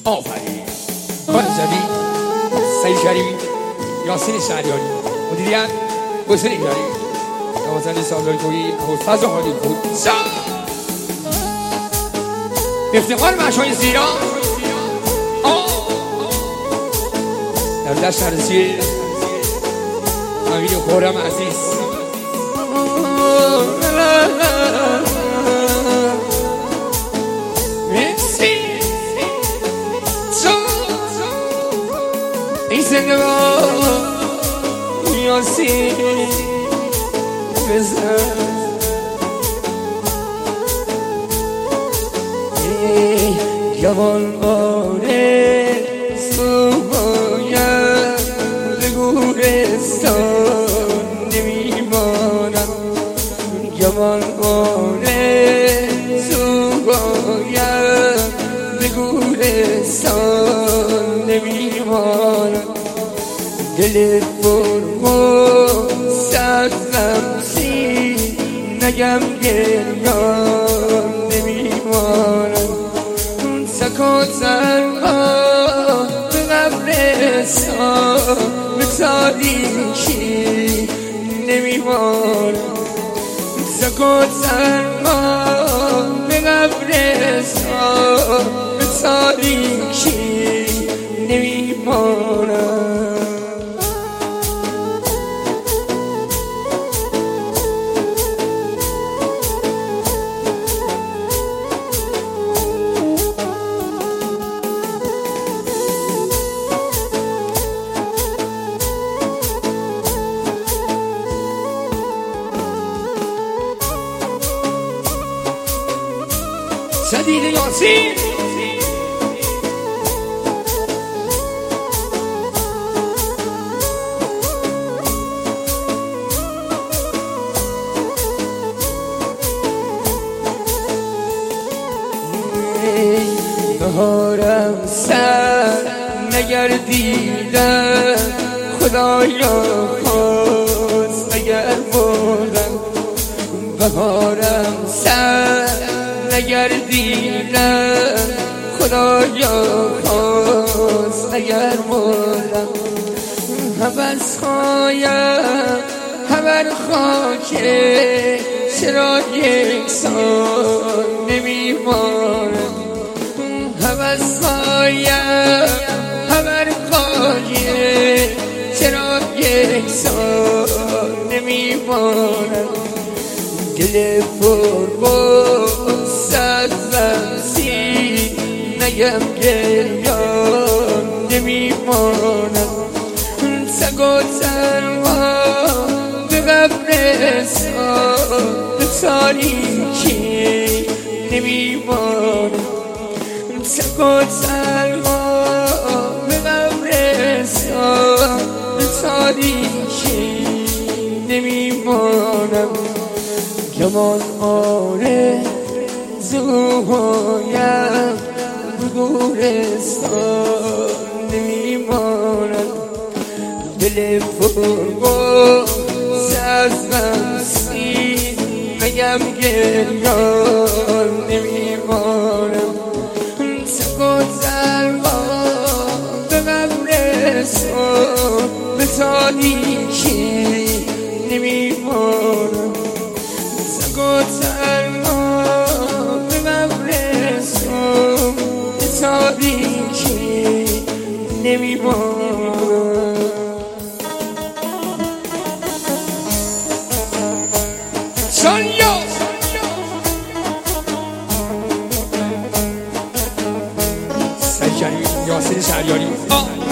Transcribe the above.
آفرین خانزادی سعید شریفی یاسین شهریاری مدیریت حسین ایرانی نوازنده سالاری تویی حوزفز حالی بود افتخار مشای زیرا در دشت عرضی امین خورم عزیز این زندگاه یاسین بزن جوان باره سوهایم به گورستان نمیمانم جوان باره سوهایم به گورستان نمیمانم دل فرمو سرزم سی نگم گریان نمیمانم سکوت سرها به قبرستان به تاریکی نمیمانم سکوت سرها به قبرستان به تاریکی نمیمانم سدید یاسین بهارم سر نگردیدم خدایا خواست اگر بردم بهارم سر نگردیدم خدایا خواست اگر مردم حوض خوایم همر خاکه چرا یک سال نمیمانم حوض خوایم همر خاکه چرا یک سال نمیمانم دل فرمو سرزم سی نگم گریان نمیمانم سگ و تنها به قبرستان به تاریکی نمیمانم سگ و تنها به قبرستان به تاریکی نمیمانم جوان آرزوهایم به گورستان نمیمانم دل فرمو سرزم سی بگم گریان نمیمانم سگ و تنها به قبرستان به تاریکی نمیمانم سگ و تنها به قبرستان به تاریکی نمیمانم سانیا سعید شریفی یاسین شهریاری